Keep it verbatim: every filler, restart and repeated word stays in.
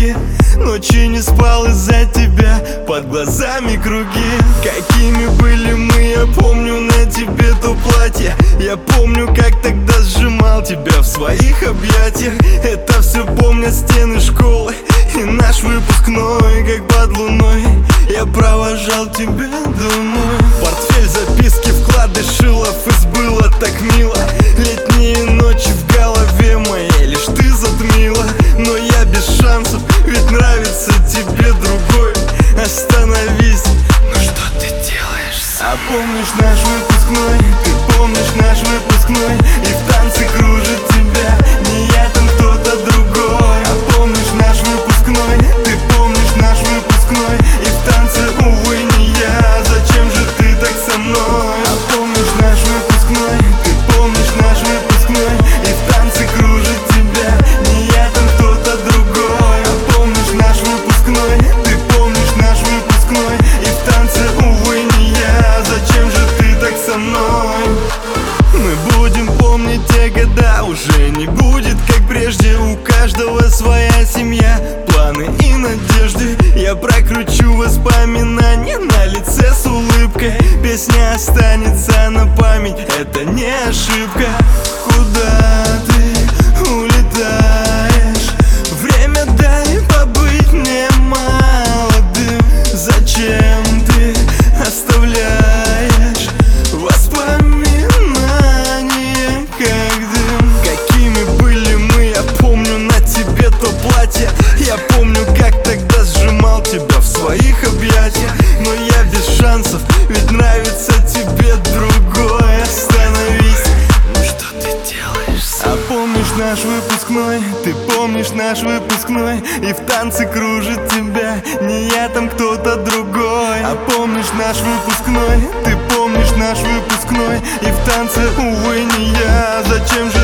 круги. Ночи не спал из-за тебя, под глазами круги. Какими были мы, я помню на тебе то платье. Я помню, как тогда сжимал тебя в своих объятиях. Это все помнят стены школы и наш выпускной, как под луной я провожал тебя домой. Портфель, записки, вклады, Шилов было так мило. Летние ночи в голове моей лишь ты затмила. Но я без шансов, ведь нравится тебе другой. Остановись, ну что ты делаешь? А помнишь наш выпускной? Ты помнишь наш выпускной? И в танце кружит тебя не я, там кто-то другой. А помнишь наш выпускной? Ты помнишь наш выпускной? И в танце, увы, не я. Зачем же ты так со мной? А помнишь наш выпускной? Ты помнишь наш выпускной? И в танце кружит тебя не я, там кто-то другой. А помнишь наш выпускной? Ты помнишь наш выпускной? И в танце, увы, не я. Зачем же ты так со мной? Мы будем помнить те года, уже не будет как прежде. У каждого своя семья, планы и надежды. Я прокручу воспоминания на лице с улыбкой. Песня останется на память, это не ошибка. Куда ты улетаешь? Время дай побыть мне молодым. Зачем ты оставляешь воспоминания как дым? Какими были мы, я помню на тебе то платье. Я помню, как тогда сжимал тебя в своих объятиях. Но я без шансов, ведь нравится тебе другой. Остановись, ну что ты делаешь? А помнишь наш выпускной? Ты помнишь наш выпускной? И в танце кружит тебя не я, там кто-то другой. А помнишь наш выпускной? Ты помнишь наш выпускной? И в танце, увы, не я. Зачем же